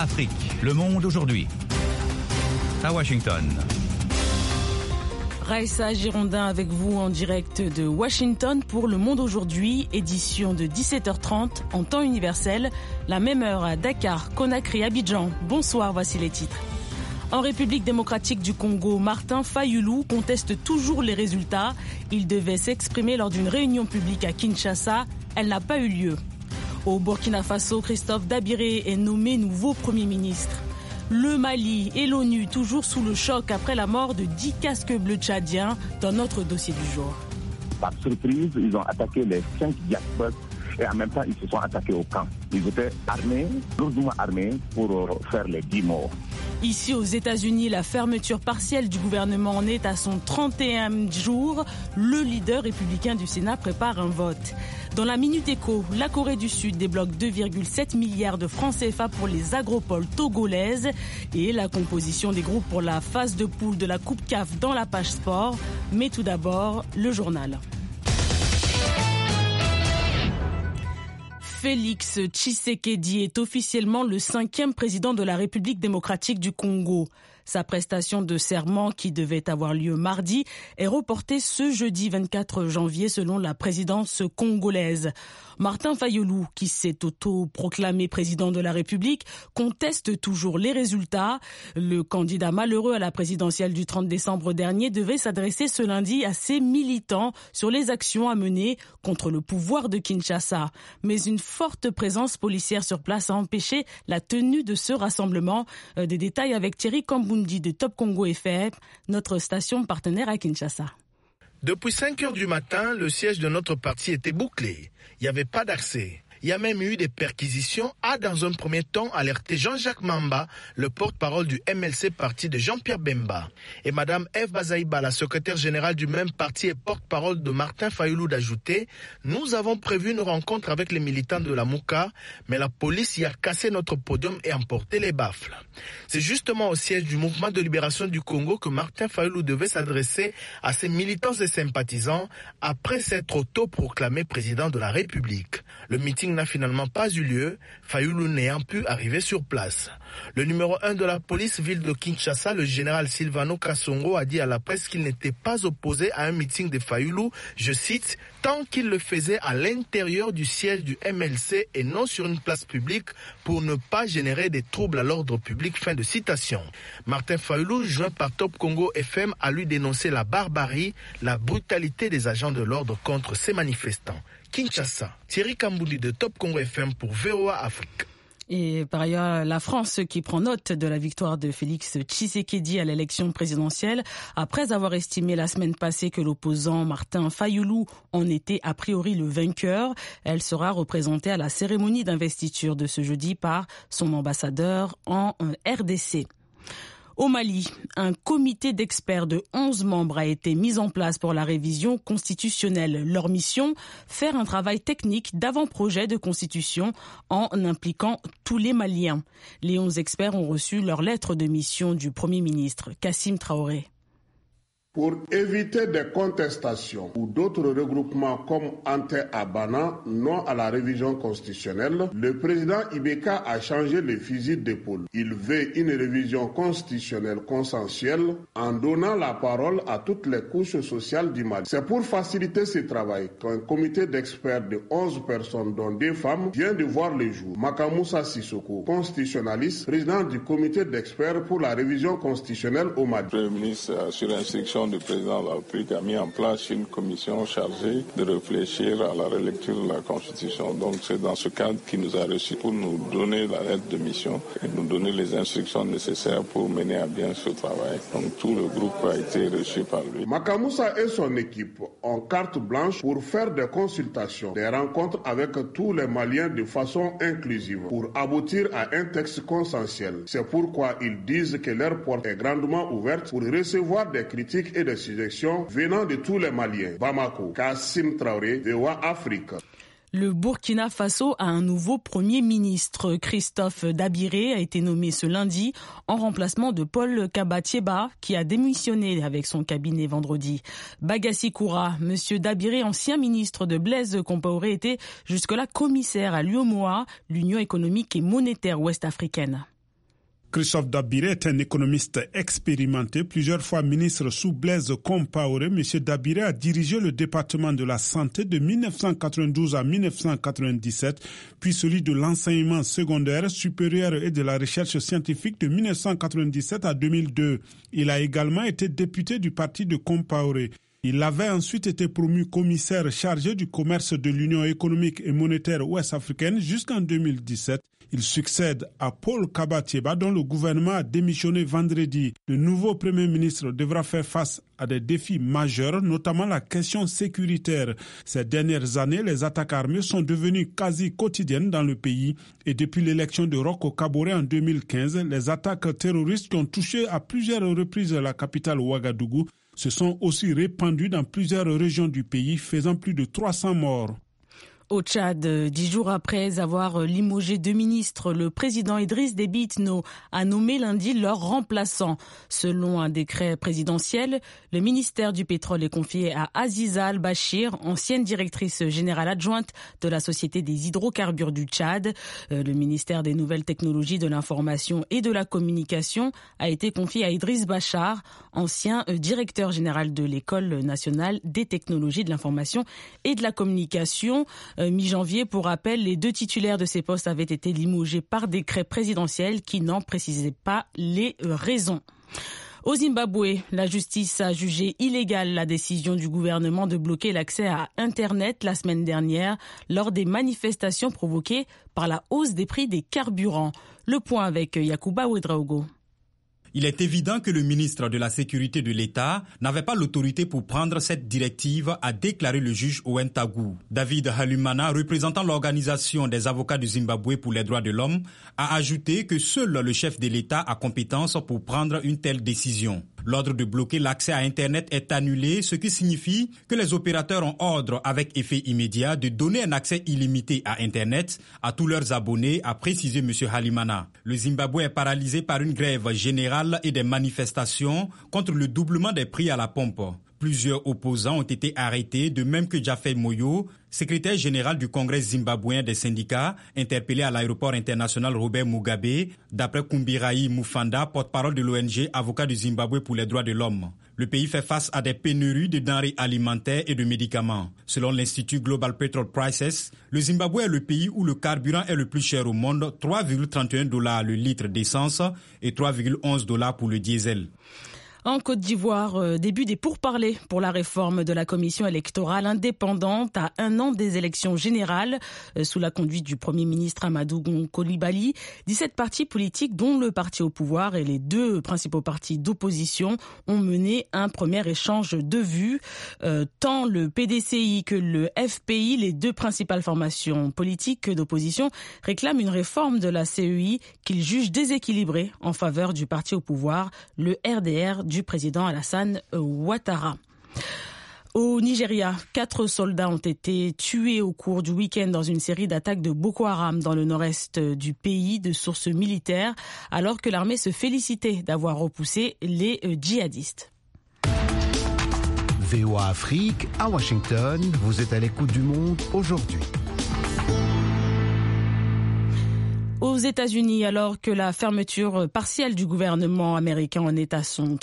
Afrique, le monde aujourd'hui. À Washington. Raïssa Girondin avec vous en direct de Washington pour Le Monde Aujourd'hui, édition de 17h30 en temps universel, la même heure à Dakar, Conakry, Abidjan. Bonsoir, voici les titres. En République démocratique du Congo, Martin Fayulu conteste toujours les résultats. Il devait s'exprimer lors d'une réunion publique à Kinshasa. Elle n'a pas eu lieu. Au Burkina Faso, Christophe Dabiré est nommé nouveau Premier ministre. Le Mali et l'ONU toujours sous le choc après la mort de 10 casques bleus tchadiens dans notre dossier du jour. Par surprise, ils ont attaqué les 5 diaspores et en même temps ils se sont attaqués au camp. Ils étaient armés, lourdement armés pour faire les 10 morts. Ici aux États-Unis, la fermeture partielle du gouvernement en est à son 31e jour. Le leader républicain du Sénat prépare un vote. Dans la Minute Éco, la Corée du Sud débloque 2,7 milliards de francs CFA pour les agropoles togolaises et la composition des groupes pour la phase de poule de la Coupe CAF dans la page sport. Mais tout d'abord, le journal. Félix Tshisekedi est officiellement le 5e président de la République démocratique du Congo. Sa prestation de serment, qui devait avoir lieu mardi, est reportée ce jeudi 24 janvier selon la présidence congolaise. Martin Fayulu, qui s'est auto-proclamé président de la République, conteste toujours les résultats. Le candidat malheureux à la présidentielle du 30 décembre dernier devait s'adresser ce lundi à ses militants sur les actions à mener contre le pouvoir de Kinshasa. Mais une forte présence policière sur place a empêché la tenue de ce rassemblement. Des détails avec Thierry Kambundi de Top Congo FM, notre station partenaire à Kinshasa. Depuis 5 heures du matin, le siège de notre parti était bouclé. Il n'y avait pas d'accès. Il y a même eu des perquisitions, a dans un premier temps alerté Jean-Jacques Mamba, le porte-parole du MLC parti de Jean-Pierre Bemba. Et Madame Eve Bazaïba, la secrétaire générale du même parti et porte-parole de Martin Fayulu d'ajouter « Nous avons prévu une rencontre avec les militants de la Mouka, mais la police y a cassé notre podium et emporté les baffles. » C'est justement au siège du mouvement de libération du Congo que Martin Fayulu devait s'adresser à ses militants et sympathisants après s'être autoproclamé président de la République. Le meeting n'a finalement pas eu lieu, Fayulu n'ayant pu arriver sur place. Le numéro 1 de la police ville de Kinshasa, le général Silvano Kasongo, a dit à la presse qu'il n'était pas opposé à un meeting de Fayulu, je cite, tant qu'il le faisait à l'intérieur du siège du MLC et non sur une place publique pour ne pas générer des troubles à l'ordre public. Fin de citation. Martin Fayulu, joint par Top Congo FM, a lui dénoncé la barbarie, la brutalité des agents de l'ordre contre ces manifestants. Kinshasa, Thierry Kambouli de Top Congo FM pour VOA Afrique. Et par ailleurs, la France qui prend note de la victoire de Félix Tshisekedi à l'élection présidentielle, après avoir estimé la semaine passée que l'opposant Martin Fayulu en était a priori le vainqueur, elle sera représentée à la cérémonie d'investiture de ce jeudi par son ambassadeur en RDC. Au Mali, un comité d'experts de 11 membres a été mis en place pour la révision constitutionnelle. Leur mission, faire un travail technique d'avant-projet de constitution en impliquant tous les Maliens. Les 11 experts ont reçu leur lettre de mission du Premier ministre, Kassim Traoré. Pour éviter des contestations ou d'autres regroupements comme Ante Abana, non à la révision constitutionnelle, le président Ibeka a changé le fusil d'épaule. Il veut une révision constitutionnelle consensuelle en donnant la parole à toutes les couches sociales du Mali. C'est pour faciliter ce travail qu'un comité d'experts de 11 personnes, dont 2 femmes, vient de voir le jour. Makamoussa Sissoko, constitutionnaliste, président du comité d'experts pour la révision constitutionnelle au Mali. Le Premier ministre, sur instruction du président de la République, a mis en place une commission chargée de réfléchir à la relecture de la Constitution. Donc c'est dans ce cadre qu'il nous a reçus pour nous donner la lettre de mission et nous donner les instructions nécessaires pour mener à bien ce travail. Donc tout le groupe a été reçu par lui. Makamoussa et son équipe ont carte blanche pour faire des consultations, des rencontres avec tous les Maliens de façon inclusive pour aboutir à un texte consensuel. C'est pourquoi ils disent que leur porte est grandement ouverte pour recevoir des critiques et des suggestions venant de tous les Maliens. Bamako, Kassim Traoré, VOA Afrique. Le Burkina Faso a un nouveau Premier ministre. Christophe Dabiré a été nommé ce lundi en remplacement de Paul Kabatieba qui a démissionné avec son cabinet vendredi. Bagassi Koura, Monsieur Dabiré, ancien ministre de Blaise Compaoré, était jusque-là commissaire à l'UEMOA, l'Union économique et monétaire ouest-africaine. Christophe Dabiré est un économiste expérimenté, plusieurs fois ministre sous Blaise Compaoré. M. Dabiré a dirigé le département de la santé de 1992 à 1997, puis celui de l'enseignement secondaire, supérieur et de la recherche scientifique de 1997 à 2002. Il a également été député du parti de Compaoré. Il avait ensuite été promu commissaire chargé du commerce de l'Union économique et monétaire ouest-africaine jusqu'en 2017. Il succède à Paul Kabatieba, dont le gouvernement a démissionné vendredi. Le nouveau Premier ministre devra faire face à des défis majeurs, notamment la question sécuritaire. Ces dernières années, les attaques armées sont devenues quasi quotidiennes dans le pays. Et depuis l'élection de Roch Kaboré en 2015, les attaques terroristes qui ont touché à plusieurs reprises la capitale Ouagadougou se sont aussi répandues dans plusieurs régions du pays, faisant plus de 300 morts. Au Tchad, 10 jours après avoir limogé 2 ministres, le président Idriss Déby Itno a nommé lundi leur remplaçant. Selon un décret présidentiel, le ministère du pétrole est confié à Aziza Al-Bachir, ancienne directrice générale adjointe de la Société des hydrocarbures du Tchad. Le ministère des nouvelles technologies de l'information et de la communication a été confié à Idriss Bachar, ancien directeur général de l'École nationale des technologies de l'information et de la communication. Mi-janvier, pour rappel, les 2 titulaires de ces postes avaient été limogés par décret présidentiel qui n'en précisait pas les raisons. Au Zimbabwe, la justice a jugé illégale la décision du gouvernement de bloquer l'accès à Internet la semaine dernière lors des manifestations provoquées par la hausse des prix des carburants. Le point avec Yacouba Ouedraogo. Il est évident que le ministre de la Sécurité de l'État n'avait pas l'autorité pour prendre cette directive, a déclaré le juge Owen Tagou. David Halumana, représentant l'organisation des avocats du Zimbabwe pour les droits de l'homme, a ajouté que seul le chef de l'État a compétence pour prendre une telle décision. L'ordre de bloquer l'accès à Internet est annulé, ce qui signifie que les opérateurs ont ordre avec effet immédiat de donner un accès illimité à Internet à tous leurs abonnés, a précisé M. Halimana. Le Zimbabwe est paralysé par une grève générale et des manifestations contre le doublement des prix à la pompe. Plusieurs opposants ont été arrêtés, de même que Jafet Moyo, secrétaire général du Congrès zimbabwéen des syndicats, interpellé à l'aéroport international Robert Mugabe, d'après Kumbirayi Mufanda, porte-parole de l'ONG Avocats du Zimbabwe pour les droits de l'homme. Le pays fait face à des pénuries de denrées alimentaires et de médicaments. Selon l'Institut Global Petrol Prices, le Zimbabwe est le pays où le carburant est le plus cher au monde, $3,31 le litre d'essence et $3,11 pour le diesel. En Côte d'Ivoire, début des pourparlers pour la réforme de la commission électorale indépendante à 1 an des élections générales. Sous la conduite du Premier ministre Amadou Coulibaly, 17 partis politiques, dont le parti au pouvoir et les 2 principaux partis d'opposition, ont mené un premier échange de vues. Tant le PDCI que le FPI, les 2 principales formations politiques d'opposition, réclament une réforme de la CEI qu'ils jugent déséquilibrée en faveur du parti au pouvoir, le RDR du président Alassane Ouattara. Au Nigeria, 4 soldats ont été tués au cours du week-end dans une série d'attaques de Boko Haram dans le nord-est du pays, de sources militaires, alors que l'armée se félicitait d'avoir repoussé les djihadistes. VOA Afrique, à Washington, vous êtes à l'écoute du monde aujourd'hui. Aux États-Unis, alors que la fermeture partielle du gouvernement américain en est à son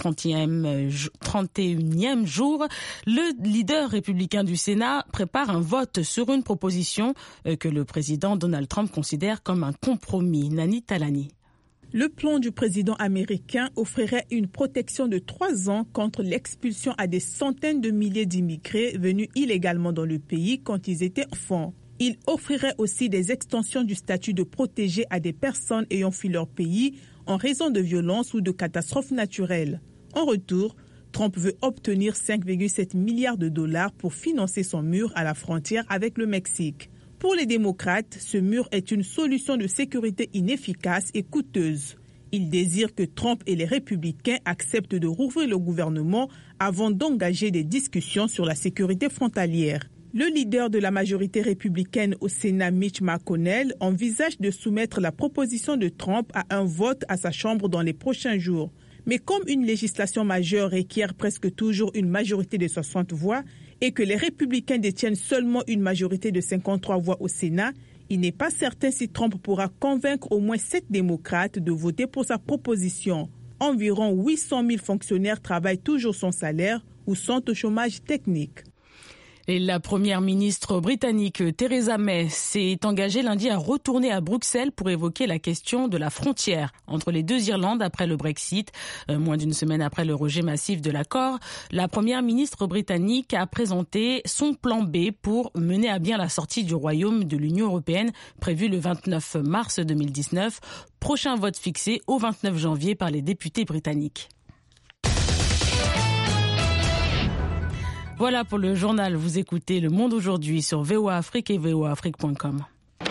31e jour, le leader républicain du Sénat prépare un vote sur une proposition que le président Donald Trump considère comme un compromis. Nani Talani. Le plan du président américain offrirait une protection de 3 ans contre l'expulsion à des centaines de milliers d'immigrés venus illégalement dans le pays quand ils étaient enfants. Il offrirait aussi des extensions du statut de protégé à des personnes ayant fui leur pays en raison de violences ou de catastrophes naturelles. En retour, Trump veut obtenir 5,7 milliards de dollars pour financer son mur à la frontière avec le Mexique. Pour les démocrates, ce mur est une solution de sécurité inefficace et coûteuse. Ils désirent que Trump et les républicains acceptent de rouvrir le gouvernement avant d'engager des discussions sur la sécurité frontalière. Le leader de la majorité républicaine au Sénat, Mitch McConnell, envisage de soumettre la proposition de Trump à un vote à sa Chambre dans les prochains jours. Mais comme une législation majeure requiert presque toujours une majorité de 60 voix et que les républicains détiennent seulement une majorité de 53 voix au Sénat, Il n'est pas certain si Trump pourra convaincre au moins 7 démocrates de voter pour sa proposition. Environ 800 000 fonctionnaires travaillent toujours sans salaire ou sont au chômage technique. Et la première ministre britannique Theresa May s'est engagée lundi à retourner à Bruxelles pour évoquer la question de la frontière entre les deux Irlandes après le Brexit. Moins d'une semaine après le rejet massif de l'accord, la première ministre britannique a présenté son plan B pour mener à bien la sortie du Royaume de l'Union européenne prévue le 29 mars 2019. Prochain vote fixé au 29 janvier par les députés britanniques. Voilà pour le journal. Vous écoutez Le Monde aujourd'hui sur VOA Afrique et voaafrique.com.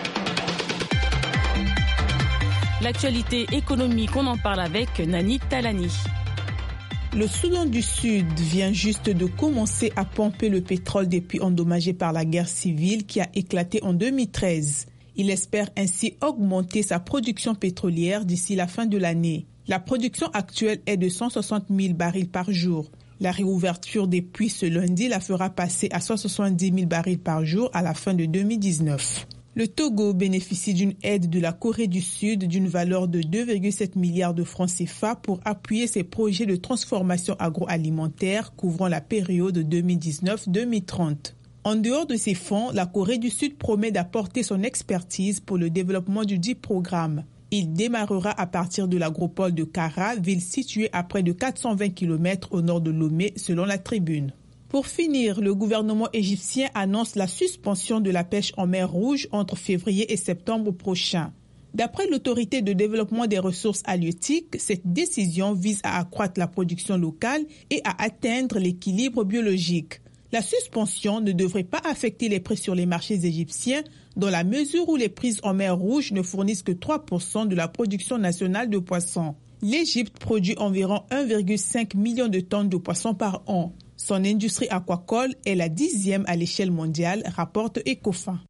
L'actualité économique, on en parle avec Nani Talani. Le Soudan du Sud vient juste de commencer à pomper le pétrole des puits endommagés par la guerre civile qui a éclaté en 2013. Il espère ainsi augmenter sa production pétrolière d'ici la fin de l'année. La production actuelle est de 160 000 barils par jour. La réouverture des puits ce lundi la fera passer à 170 000 barils par jour à la fin de 2019. Le Togo bénéficie d'une aide de la Corée du Sud d'une valeur de 2,7 milliards de francs CFA pour appuyer ses projets de transformation agroalimentaire couvrant la période 2019-2030. En dehors de ces fonds, la Corée du Sud promet d'apporter son expertise pour le développement du dit programme. Il démarrera à partir de l'agropole de Kara, ville située à près de 420 km au nord de Lomé, selon la Tribune. Pour finir, le gouvernement égyptien annonce la suspension de la pêche en mer Rouge entre février et septembre prochain. D'après l'autorité de développement des ressources halieutiques, cette décision vise à accroître la production locale et à atteindre l'équilibre biologique. La suspension ne devrait pas affecter les prix sur les marchés égyptiens dans la mesure où les prises en mer Rouge ne fournissent que 3% de la production nationale de poissons. L'Égypte produit environ 1,5 million de tonnes de poissons par an. Son industrie aquacole est la 10e à l'échelle mondiale, rapporte Ecofin.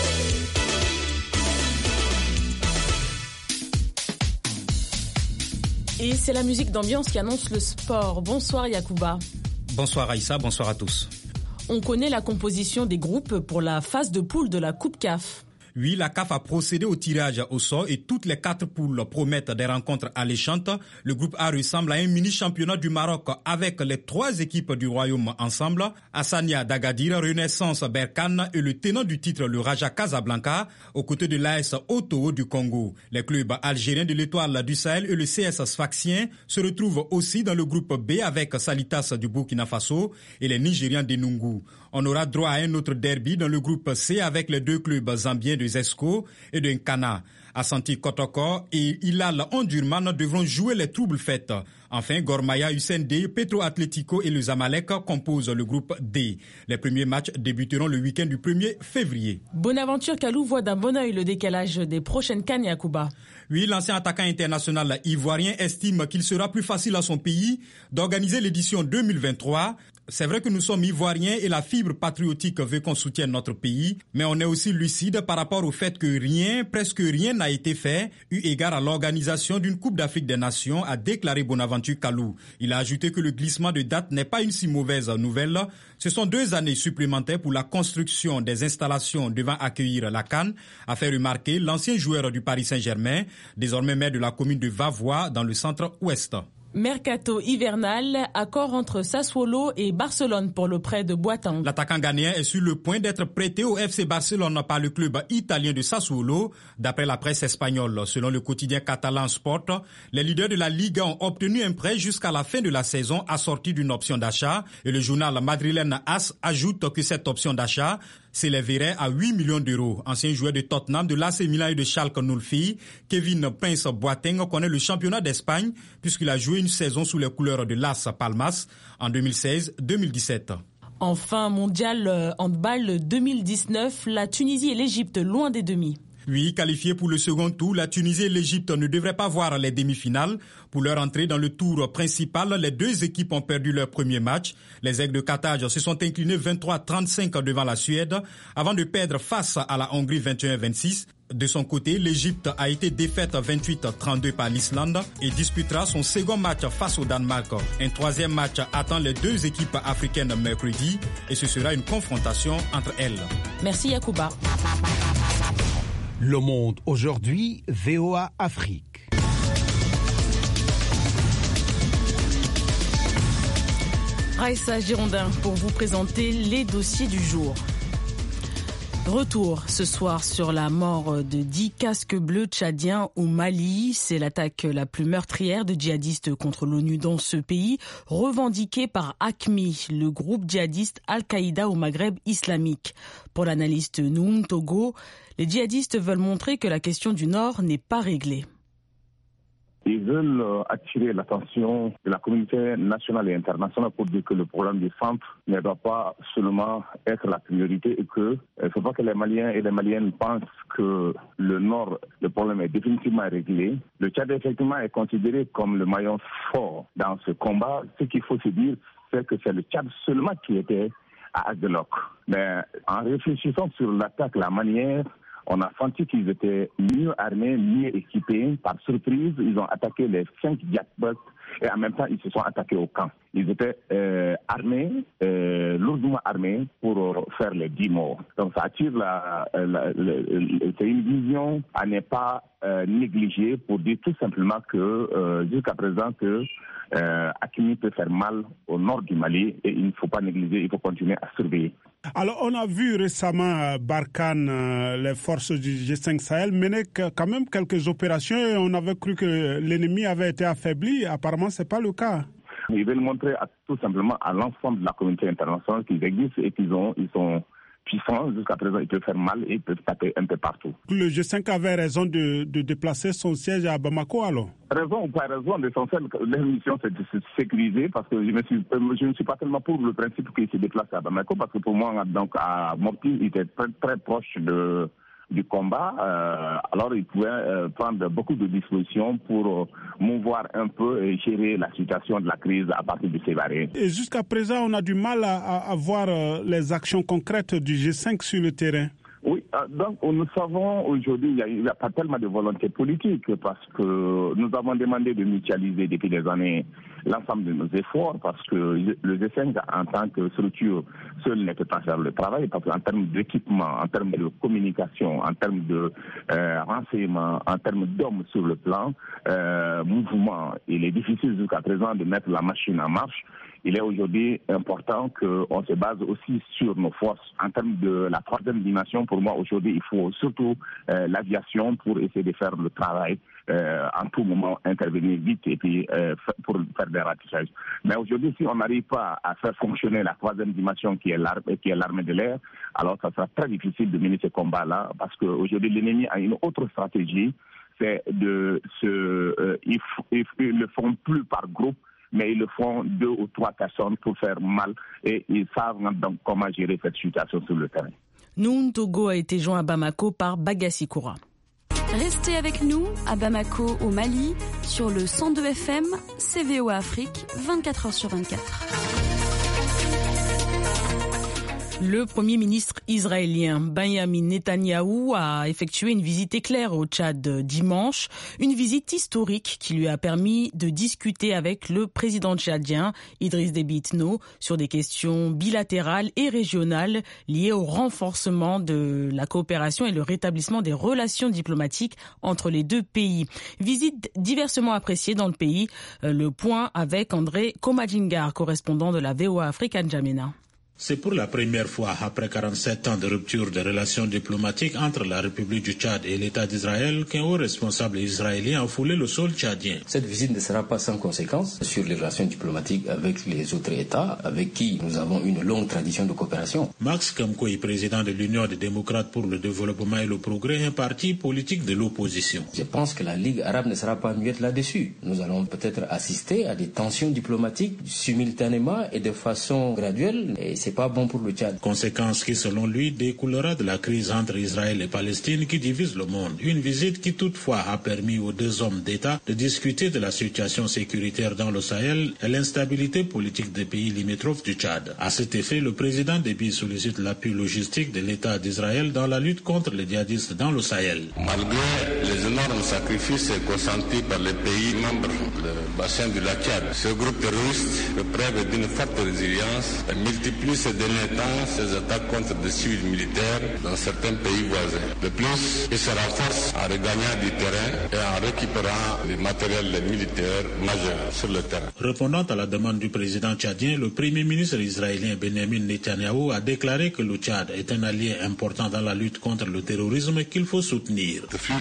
Et c'est la musique d'ambiance qui annonce le sport. Bonsoir Yacouba. Bonsoir Aïssa, bonsoir à tous. On connaît la composition des groupes pour la phase de poule de la Coupe CAF. Oui, la CAF a procédé au tirage au sort et toutes les 4 poules promettent des rencontres alléchantes. Le groupe A ressemble à un mini-championnat du Maroc avec les 3 équipes du Royaume ensemble. Hassania d'Agadir, Renaissance Berkane et le tenant du titre, le Raja Casablanca, aux côtés de l'AS Oto du Congo. Les clubs algériens de l'Étoile du Sahel et le CS Sfaxien se retrouvent aussi dans le groupe B avec Salitas du Burkina Faso et les Nigérians d'Enungu. On aura droit à un autre derby dans le groupe C avec les 2 clubs zambiens de Zesco et de Nkana. Assanti Kotoko et Hilal Ondurman devront jouer les troubles fêtes. Enfin, Gormaya, Hussein D, Petro Atlético et le Zamalek composent le groupe D. Les premiers matchs débuteront le week-end du 1er février. Bonaventure Kalou voit d'un bon œil le décalage des prochaines CAN Yacouba. Oui, l'ancien attaquant international ivoirien estime qu'il sera plus facile à son pays d'organiser l'édition 2023. C'est vrai que nous sommes ivoiriens et la fibre patriotique veut qu'on soutienne notre pays, mais on est aussi lucide par rapport au fait que presque rien n'a été fait, eu égard à l'organisation d'une Coupe d'Afrique des Nations, a déclaré Bonaventure Kalou. Il a ajouté que le glissement de date n'est pas une si mauvaise nouvelle. Ce sont 2 années supplémentaires pour la construction des installations devant accueillir la CAN, a fait remarquer l'ancien joueur du Paris Saint-Germain, désormais maire de la commune de Vavois dans le centre-ouest. Mercato hivernal, accord entre Sassuolo et Barcelone pour le prêt de Boateng. L'attaquant ghanéen est sur le point d'être prêté au FC Barcelone par le club italien de Sassuolo. D'après la presse espagnole, selon le quotidien catalan Sport, les leaders de la Liga ont obtenu un prêt jusqu'à la fin de la saison assorti d'une option d'achat. Et le journal madrilène AS ajoute que cette option d'achat s'élèverait à 8 millions d'euros. Ancien joueur de Tottenham, de l'AC Milan et de Schalke 04, Kevin Prince Boateng connaît le championnat d'Espagne puisqu'il a joué une saison sous les couleurs de Las Palmas en 2016-2017. Enfin, mondial handball 2019, la Tunisie et l'Égypte loin des demi. Oui, qualifiés pour le second tour, la Tunisie et l'Égypte ne devraient pas voir les demi-finales. Pour leur entrée dans le tour principal, les 2 équipes ont perdu leur premier match. Les Aigles de Carthage se sont inclinés 23-35 devant la Suède avant de perdre face à la Hongrie 21-26. De son côté, l'Égypte a été défaite 28-32 par l'Islande et disputera son second match face au Danemark. Un 3e match attend les 2 équipes africaines mercredi et ce sera une confrontation entre elles. Merci Yacouba. Le Monde aujourd'hui, VOA Afrique. Raissa Girondin pour vous présenter les dossiers du jour. Retour ce soir sur la mort de 10 casques bleus tchadiens au Mali. C'est l'attaque la plus meurtrière de djihadistes contre l'ONU dans ce pays, revendiquée par AQMI, le groupe djihadiste Al-Qaïda au Maghreb islamique. Pour l'analyste Noum Togo, les djihadistes veulent montrer que la question du Nord n'est pas réglée. Ils veulent attirer l'attention de la communauté nationale et internationale pour dire que le problème du centre ne doit pas seulement être la priorité et que il ne faut pas que les Maliens et les Maliennes pensent que le Nord, le problème est définitivement réglé. Le Tchad, effectivement, est considéré comme le maillon fort dans ce combat. Ce qu'il faut se dire, c'est que c'est le Tchad seulement qui était à Agdelok. Mais en réfléchissant sur l'attaque, la manière, on a senti qu'ils étaient mieux armés, mieux équipés. Par surprise, ils ont attaqué les 5 jackpots et en même temps, ils se sont attaqués au camp. Ils étaient armés, lourdement armés pour faire les 10 morts. Donc ça attire c'est une vision à ne pas négliger pour dire tout simplement que jusqu'à présent que AQMI peut faire mal au nord du Mali et il ne faut pas négliger, il faut continuer à surveiller. Alors, on a vu récemment Barkhane, les forces du G5 Sahel mener quand même quelques opérations et on avait cru que l'ennemi avait été affaibli. Apparemment, ce n'est pas le cas. Ils veulent montrer tout simplement à l'ensemble de la communauté internationale qu'ils existent et qu'ils sont puissants. Jusqu'à présent, ils peuvent faire mal et ils peuvent taper un peu partout. Le G5 avait raison de déplacer son siège à Bamako alors? Raison ou pas raison, l'essentiel, leur mission c'est de se sécuriser parce que je ne suis pas tellement pour le principe qu'ils se déplacent à Bamako parce que pour moi, donc à Mopti, il était très très proche du combat, alors ils pouvaient prendre beaucoup de dispositions pour mouvoir un peu et gérer la situation de la crise à partir de Sévaré. Et jusqu'à présent, on a du mal à voir les actions concrètes du G5 sur le terrain. Oui, donc nous savons aujourd'hui il n'y a pas tellement de volonté politique parce que nous avons demandé de mutualiser depuis des années l'ensemble de nos efforts parce que le G5 en tant que structure seul ne peut pas faire le travail parce qu'en termes d'équipement, en termes de communication, en termes de renseignement, en termes d'hommes sur le plan mouvement, il est difficile jusqu'à présent de mettre la machine en marche. Il est aujourd'hui important qu'on se base aussi sur nos forces. En termes de la troisième dimension, pour moi, aujourd'hui, il faut surtout l'aviation pour essayer de faire le travail, en tout moment intervenir vite et puis pour faire des ratissages. Mais aujourd'hui, si on n'arrive pas à faire fonctionner la troisième dimension qui est l'armée de l'air, alors ça sera très difficile de mener ce combat-là parce qu'aujourd'hui, l'ennemi a une autre stratégie, c'est ils le font plus par groupe, mais ils le font 2 ou 3 personnes pour faire mal et ils savent donc comment gérer cette situation sur le terrain. Noum Togo a été joint à Bamako par Bagassi Koura. Restez avec nous à Bamako au Mali sur le 102 FM, VOA Afrique, 24h sur 24. Le Premier ministre israélien Benjamin Netanyahou a effectué une visite éclair au Tchad dimanche, une visite historique qui lui a permis de discuter avec le président tchadien Idriss Déby Itno sur des questions bilatérales et régionales liées au renforcement de la coopération et le rétablissement des relations diplomatiques entre les deux pays. Visite diversement appréciée dans le pays. Le point avec André Komadjingar, correspondant de la VOA Afrique à N'Djamena. C'est pour la première fois après 47 ans de rupture des relations diplomatiques entre la République du Tchad et l'État d'Israël qu'un haut responsable israélien a foulé le sol tchadien. Cette visite ne sera pas sans conséquences sur les relations diplomatiques avec les autres États avec qui nous avons une longue tradition de coopération. Max Kamkoui, président de l'Union des démocrates pour le développement et le progrès, un parti politique de l'opposition. Je pense que la Ligue arabe ne sera pas muette là-dessus. Nous allons peut-être assister à des tensions diplomatiques simultanément et de façon graduelle. Et c'est pas bon pour le Tchad. Conséquence qui, selon lui, découlera de la crise entre Israël et Palestine qui divise le monde. Une visite qui, toutefois, a permis aux deux hommes d'État de discuter de la situation sécuritaire dans le Sahel et l'instabilité politique des pays limitrophes du Tchad. À cet effet, le président Déby sollicite l'appui logistique de l'État d'Israël dans la lutte contre les djihadistes dans le Sahel. Malgré les énormes sacrifices consentis par les pays membres du bassin du lac Tchad, ce groupe terroriste fait preuve d'une forte résilience et multiplie ces derniers temps ces attaques contre des civils militaires dans certains pays voisins. De plus, il se renforce en regagnant du terrain et en récupérant les matériels militaires majeurs sur le terrain. Répondant à la demande du président tchadien, le premier ministre israélien Benjamin Netanyahou a déclaré que le Tchad est un allié important dans la lutte contre le terrorisme qu'il faut soutenir.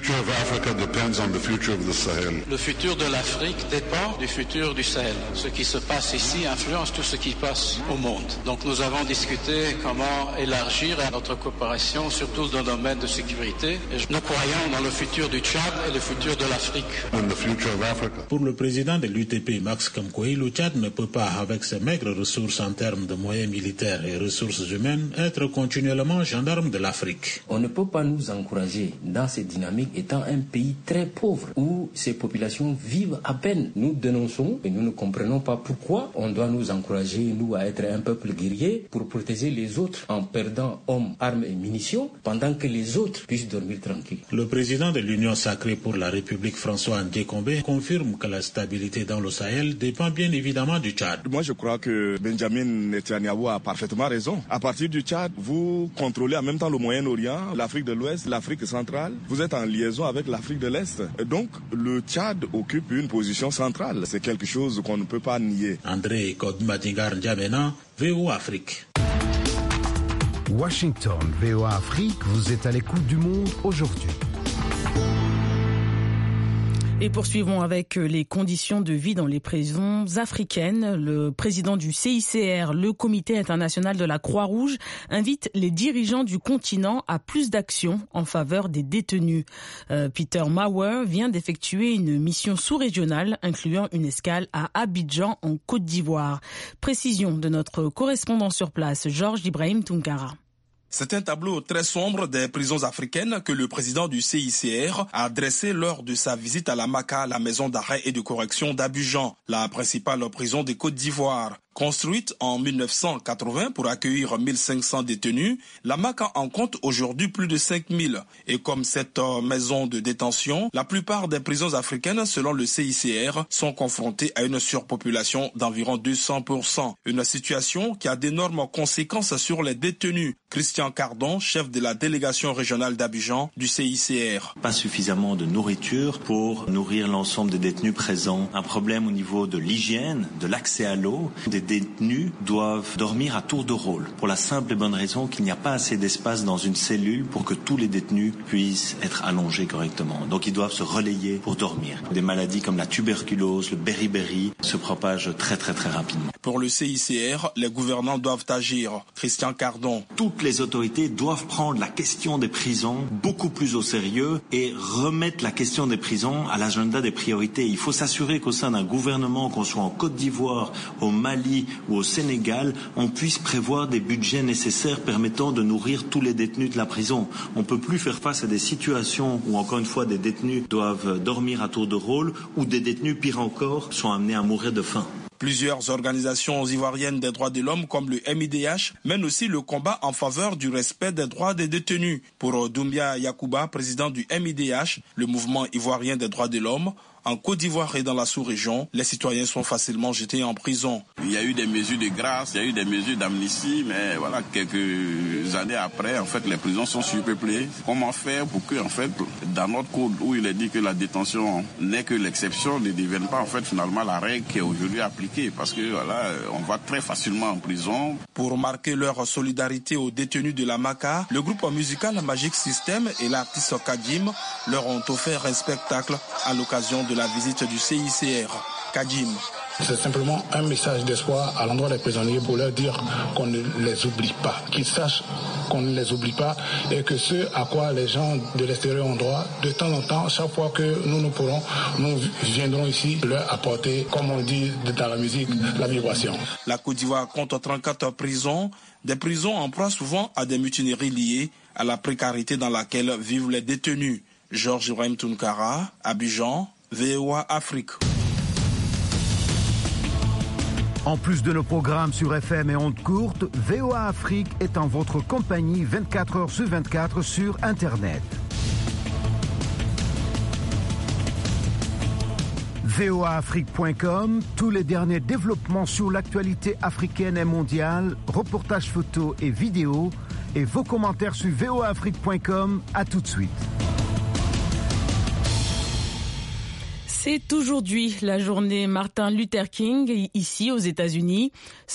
Le futur de l'Afrique dépend du futur du Sahel. Ce qui se passe ici influence tout ce qui passe au monde. Donc nous avons discuté comment élargir notre coopération, surtout dans le domaine de sécurité. Et nous croyons dans le futur du Tchad et le futur de l'Afrique. Pour le président de l'UTP, Max Kamkoui, le Tchad ne peut pas, avec ses maigres ressources en termes de moyens militaires et ressources humaines, être continuellement gendarme de l'Afrique. On ne peut pas nous encourager dans cette dynamique étant un pays très pauvre où ces populations vivent à peine. Nous dénonçons et nous ne comprenons pas pourquoi on doit nous encourager, nous, à être un peuple guerrier pour protéger les autres en perdant hommes, armes et munitions pendant que les autres puissent dormir tranquilles. Le président de l'Union sacrée pour la République, François Ndjekombe, confirme que la stabilité dans le Sahel dépend bien évidemment du Tchad. Moi, je crois que Benjamin Netanyahou a parfaitement raison. À partir du Tchad, vous contrôlez en même temps le Moyen-Orient, l'Afrique de l'Ouest, l'Afrique centrale. Vous êtes en liaison avec l'Afrique de l'Est. Donc, le Tchad occupe une position centrale. C'est quelque chose qu'on ne peut pas nier. André Kodmadingar N'Djamena, VOA Afrique. Washington, VOA Afrique, vous êtes à l'écoute du monde aujourd'hui. Et poursuivons avec les conditions de vie dans les prisons africaines. Le président du CICR, le Comité international de la Croix-Rouge, invite les dirigeants du continent à plus d'actions en faveur des détenus. Peter Mauer vient d'effectuer une mission sous-régionale incluant une escale à Abidjan en Côte d'Ivoire. Précision de notre correspondant sur place, Georges Ibrahim Tunkara. C'est un tableau très sombre des prisons africaines que le président du CICR a dressé lors de sa visite à la MACA, la maison d'arrêt et de correction d'Abidjan, la principale prison de Côte d'Ivoire. Construite en 1980 pour accueillir 1500 détenus, la MACA en compte aujourd'hui plus de 5000. Et comme cette maison de détention, la plupart des prisons africaines, selon le CICR, sont confrontées à une surpopulation d'environ 200%. Une situation qui a d'énormes conséquences sur les détenus. Christian Cardon, chef de la délégation régionale d'Abidjan du CICR. Pas suffisamment de nourriture pour nourrir l'ensemble des détenus présents. Un problème au niveau de l'hygiène, de l'accès à l'eau. Des détenus doivent dormir à tour de rôle pour la simple et bonne raison qu'il n'y a pas assez d'espace dans une cellule pour que tous les détenus puissent être allongés correctement. Donc ils doivent se relayer pour dormir. Des maladies comme la tuberculose, le beriberi se propagent très rapidement. Pour le CICR, les gouvernants doivent agir. Christian Cardon. Toutes les autorités doivent prendre la question des prisons beaucoup plus au sérieux et remettre la question des prisons à l'agenda des priorités. Il faut s'assurer qu'au sein d'un gouvernement, qu'on soit en Côte d'Ivoire, au Mali ou au Sénégal, on puisse prévoir des budgets nécessaires permettant de nourrir tous les détenus de la prison. On ne peut plus faire face à des situations où, encore une fois, des détenus doivent dormir à tour de rôle ou des détenus, pire encore, sont amenés à mourir de faim. Plusieurs organisations ivoiriennes des droits de l'homme comme le MIDH mènent aussi le combat en faveur du respect des droits des détenus. Pour Doumbia Yacouba, président du MIDH, le mouvement ivoirien des droits de l'homme, en Côte d'Ivoire et dans la sous-région, les citoyens sont facilement jetés en prison. Il y a eu des mesures de grâce, il y a eu des mesures d'amnistie, mais voilà, quelques années après, en fait, les prisons sont surpeuplées. Comment faire pour que, en fait, dans notre code où il est dit que la détention n'est que l'exception, ne devienne pas, en fait, finalement, la règle qui est aujourd'hui appliquée, parce que, voilà, on va très facilement en prison. Pour marquer leur solidarité aux détenus de la MACA, le groupe musical Magic System et l'artiste Kadim leur ont offert un spectacle à l'occasion de la visite du CICR. Kadim. C'est simplement un message d'espoir à l'endroit des prisonniers pour leur dire qu'on ne les oublie pas, qu'ils sachent qu'on ne les oublie pas et que ce à quoi les gens de l'extérieur ont droit, de temps en temps, chaque fois que nous pourrons, nous viendrons ici leur apporter, comme on dit dans la musique, la vibration. La Côte d'Ivoire compte 34 prisons, des prisons en proie souvent à des mutineries liées à la précarité dans laquelle vivent les détenus. Georges Ibrahim Tunkara, Abidjan, VOA Afrique. En plus de nos programmes sur FM et ondes courtes, VOA Afrique est en votre compagnie 24 heures sur 24 sur Internet. voaafrique.com, tous les derniers développements sur l'actualité africaine et mondiale, reportages photos et vidéos, et vos commentaires sur voaafrique.com. À tout de suite. C'est aujourd'hui la journée Martin Luther King, ici aux États-Unis.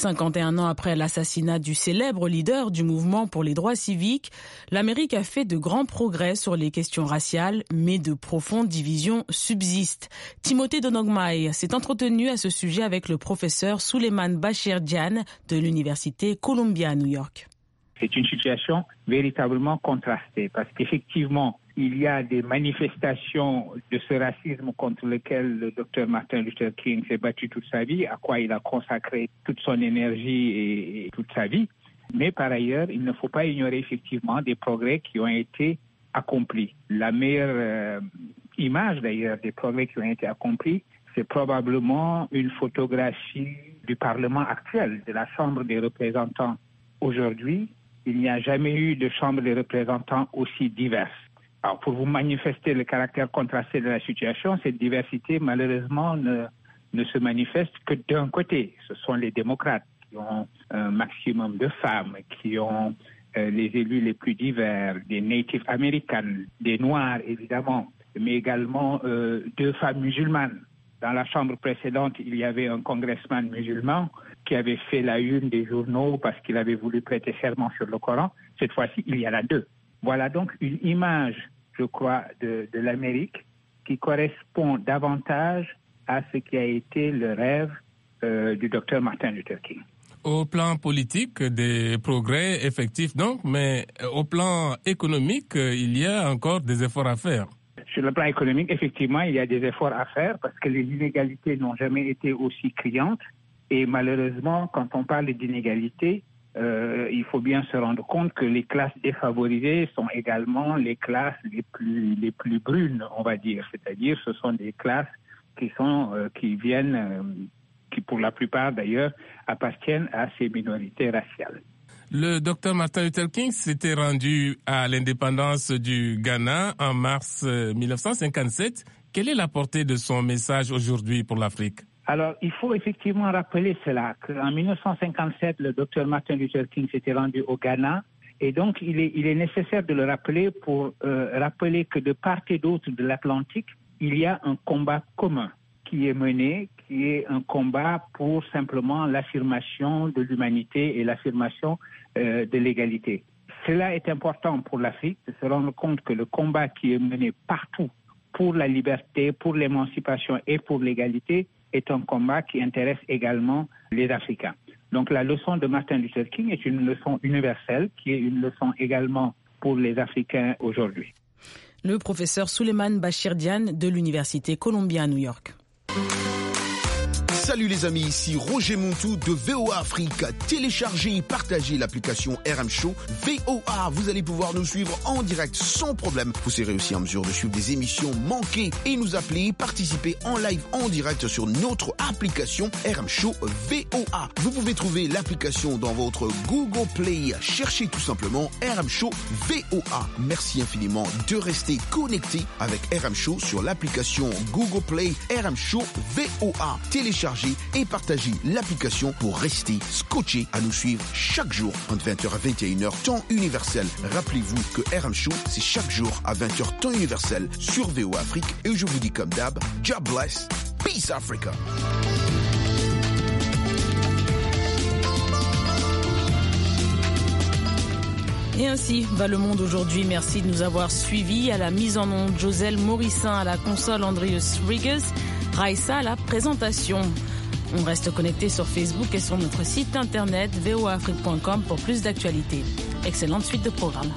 51 ans après l'assassinat du célèbre leader du mouvement pour les droits civiques, l'Amérique a fait de grands progrès sur les questions raciales, mais de profondes divisions subsistent. Timothée Donogmaï s'est entretenu à ce sujet avec le professeur Souleymane Bachir-Diane de l'Université Columbia à New York. C'est une situation véritablement contrastée parce qu'effectivement, il y a des manifestations de ce racisme contre lequel le docteur Martin Luther King s'est battu toute sa vie, à quoi il a consacré toute son énergie et toute sa vie. Mais par ailleurs, il ne faut pas ignorer effectivement des progrès qui ont été accomplis. La meilleure image d'ailleurs des progrès qui ont été accomplis, c'est probablement une photographie du Parlement actuel, de la Chambre des représentants. Aujourd'hui, il n'y a jamais eu de Chambre des représentants aussi diverse. Alors, pour vous manifester le caractère contrasté de la situation, cette diversité, malheureusement, ne se manifeste que d'un côté. Ce sont les démocrates qui ont un maximum de femmes, qui ont les élus les plus divers, des Native Americans, des Noirs, évidemment, mais également 2 femmes musulmanes. Dans la chambre précédente, il y avait un congressman musulman qui avait fait la une des journaux parce qu'il avait voulu prêter serment sur le Coran. Cette fois-ci, il y en a 2. Voilà donc une image, je crois, de l'Amérique qui correspond davantage à ce qui a été le rêve du docteur Martin Luther King. Au plan politique, des progrès effectifs donc, mais au plan économique, il y a encore des efforts à faire. Sur le plan économique, effectivement, il y a des efforts à faire parce que les inégalités n'ont jamais été aussi criantes. Et malheureusement, quand on parle d'inégalités, il faut bien se rendre compte que les classes défavorisées sont également les classes les plus brunes, on va dire. C'est-à-dire, ce sont des classes qui viennent, qui pour la plupart d'ailleurs appartiennent à ces minorités raciales. Le docteur Martin Luther King s'était rendu à l'indépendance du Ghana en mars 1957. Quelle est la portée de son message aujourd'hui pour l'Afrique? Alors, il faut effectivement rappeler cela, qu'en 1957, le docteur Martin Luther King s'était rendu au Ghana. Et donc, il est nécessaire de le rappeler pour rappeler que de part et d'autre de l'Atlantique, il y a un combat commun qui est mené, qui est un combat pour simplement l'affirmation de l'humanité et l'affirmation de l'égalité. Cela est important pour l'Afrique de se rendre compte que le combat qui est mené partout pour la liberté, pour l'émancipation et pour l'égalité est un combat qui intéresse également les Africains. Donc la leçon de Martin Luther King est une leçon universelle qui est une leçon également pour les Africains aujourd'hui. Le professeur Souleymane Bachir-Diane de l'Université Columbia à New York. Salut les amis, ici Roger Montou de VOA Afrique. Téléchargez et partagez l'application RM Show VOA. Vous allez pouvoir nous suivre en direct sans problème. Vous serez aussi en mesure de suivre des émissions manquées et nous appeler, participer en live en direct sur notre application RM Show VOA. Vous pouvez trouver l'application dans votre Google Play. Cherchez tout simplement RM Show VOA. Merci infiniment de rester connecté avec RM Show sur l'application Google Play RM Show VOA. Téléchargez et partagez l'application pour rester scotché à nous suivre chaque jour entre 20h à 21h temps universel. Rappelez-vous que RM Show, c'est chaque jour à 20h temps universel sur VOA Afrique. Et je vous dis comme d'hab, God bless, peace Africa. Et ainsi va le monde aujourd'hui. Merci de nous avoir suivis. À la mise en onde, Joselle Morissin, à la console, Andreas Riggers, Raissa à la présentation. On reste connecté sur Facebook et sur notre site internet voaafrique.com pour plus d'actualités. Excellente suite de programmes.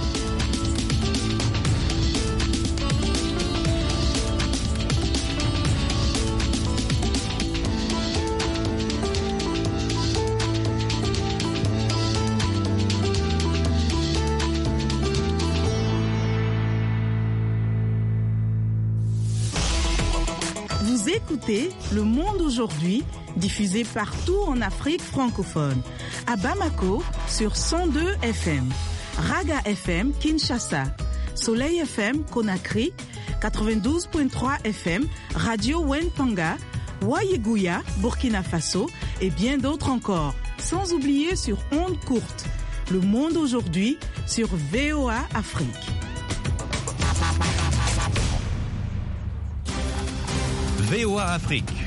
Écoutez Le Monde aujourd'hui, diffusé partout en Afrique francophone. À Bamako, sur 102 FM. Raga FM, Kinshasa. Soleil FM, Conakry. 92.3 FM, Radio Wenpanga, Wayeguya, Burkina Faso et bien d'autres encore. Sans oublier sur ondes courtes. Le monde aujourd'hui sur VOA Afrique. VOA Afrique,